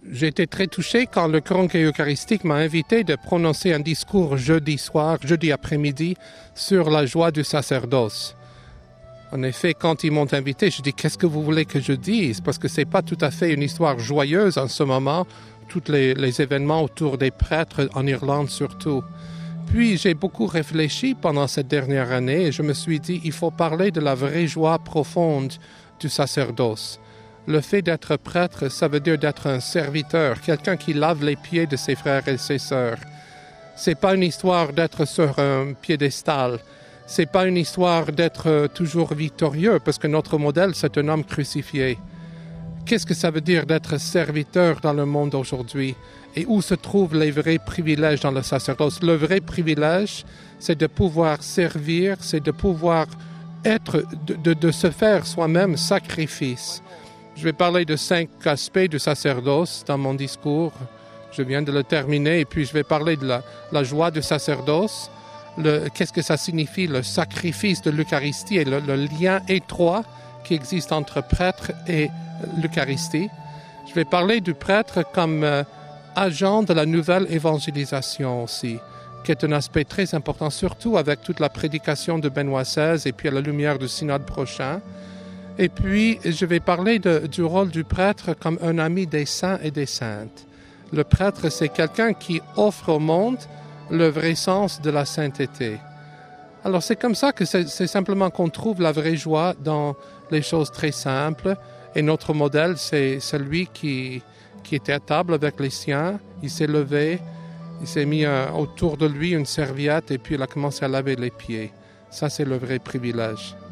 J'ai été très touché quand le Conseil eucharistique m'a invité de prononcer un discours jeudi après-midi, sur la joie du sacerdoce. En effet, quand ils m'ont invité, je dis « Qu'est-ce que vous voulez que je dise ?» Parce que ce n'est pas tout à fait une histoire joyeuse en ce moment, tous les événements autour des prêtres, en Irlande surtout. Puis j'ai beaucoup réfléchi pendant cette dernière année et je me suis dit « Il faut parler de la vraie joie profonde du sacerdoce. » Le fait d'être prêtre, ça veut dire d'être un serviteur, quelqu'un qui lave les pieds de ses frères et ses sœurs. C'est pas une histoire d'être sur un piédestal. C'est pas une histoire d'être toujours victorieux, parce que notre modèle, c'est un homme crucifié. Qu'est-ce que ça veut dire d'être serviteur dans le monde aujourd'hui? Et où se trouvent les vrais privilèges dans le sacerdoce? Le vrai privilège, c'est de pouvoir servir, c'est de pouvoir être, de se faire soi-même sacrifice. Je vais parler de 5 aspects du sacerdoce dans mon discours. Je viens de le terminer et puis je vais parler de la joie du sacerdoce. Qu'est-ce que ça signifie, le sacrifice de l'Eucharistie et le lien étroit qui existe entre prêtre et l'Eucharistie. Je vais parler du prêtre comme agent de la nouvelle évangélisation aussi, qui est un aspect très important, surtout avec toute la prédication de Benoît XVI et puis à la lumière du synode prochain. Et puis, je vais parler du rôle du prêtre comme un ami des saints et des saintes. Le prêtre, c'est quelqu'un qui offre au monde le vrai sens de la sainteté. Alors, c'est comme ça que c'est simplement qu'on trouve la vraie joie dans les choses très simples. Et notre modèle, c'est celui qui était à table avec les siens. Il s'est levé, il s'est mis autour de lui une serviette et puis il a commencé à laver les pieds. Ça, c'est le vrai privilège.